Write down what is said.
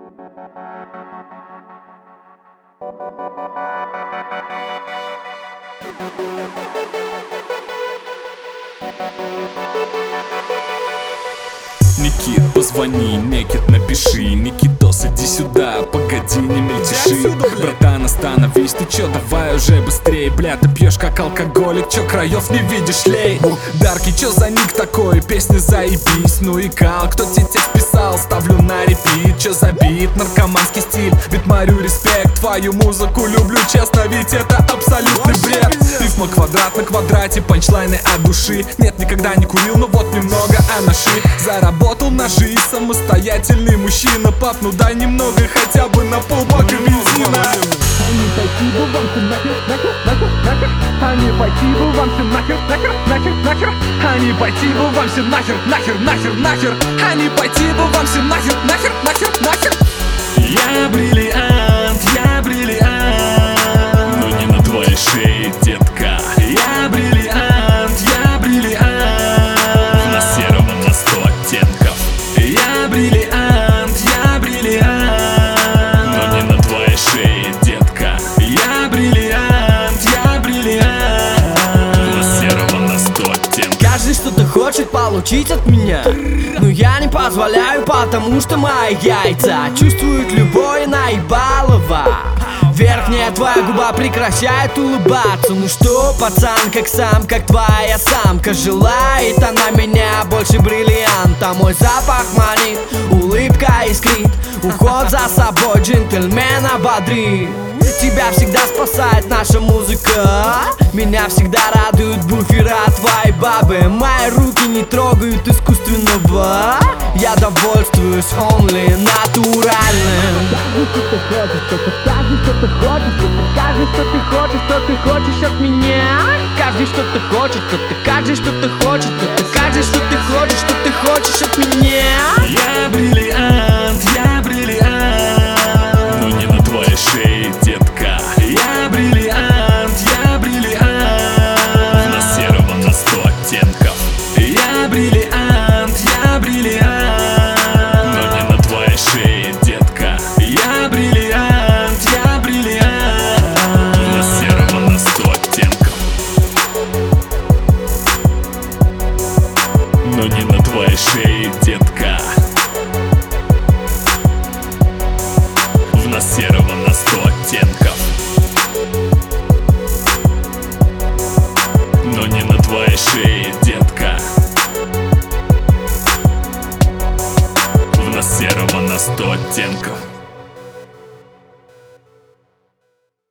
Никит, позвони, Некит, напиши. Никитос, иди сюда, погоди, не мельтеши. Братан, остановись, ты чё, давай уже быстрее. Бля, ты пьешь как алкоголик, чё, краев не видишь, лей. Дарки, чё за ник такой, песни заебись. Ну и кал, кто тебе текст писал, ставлю на репит. Чё за бит, наркоманский стиль, Битмарю респект. Твою музыку люблю, честно, ведь это абсолютный бред. Рифма квадрат на квадрате, панчлайны от души. Нет, никогда не курил, но вот немного анаши. Заработал на жизнь, самостоятельный мужчина. Пап, ну дай немного, хотя бы на полбака бензина. Они пойти бы вам все нахер, нахер, нахер, нахер. Они пойти бы вам все нахер, нахер, нахер, нахер. Они пойти бы вам все нахер, нахер, нахер, нахер. Они пойти бы вам все нахер, нахер, нахер, нахер. Я бриллиант, но не на твоей шее, детка. Я бриллиант, на серого на 100 оттенков. Я бриллиант, но не на твоей шее, детка. Я бриллиант, на серого на 100 оттенков. Каждый что-то хочет получить от меня, но я не позволяю, потому что мои яйца чувствуют любое наебалово. Верхняя твоя губа прекращает улыбаться. Ну что, пацан, как сам, как твоя самка. Желает она меня больше бриллианта. Мой запах манит, улыбка искрит. Уход за собой джентльмена бодрит. Тебя всегда спасает наша музыка. Меня всегда радуют буфера твоей бабы. Мои руки не трогают искусственного. Я довольствуюсь only натуральным. Каждый что-то хочет, каждый что ты хочешь, что ты хочешь от меня. Каждый что-то хочет, каждый что-то хочет, каждый что ты хочешь, что ты хочешь от меня. Я бриллиант, но не на твоей шее, детка. Я бриллиант, на серого на 100 оттенков. Я бриллиант, но не на твоей шее, детка. Я бриллиант, на серого на 100 оттенков. Но не на твоей шее, детка. На серого на 100 оттенков. Но не на твоей шее, детка. На серого на 100 оттенков.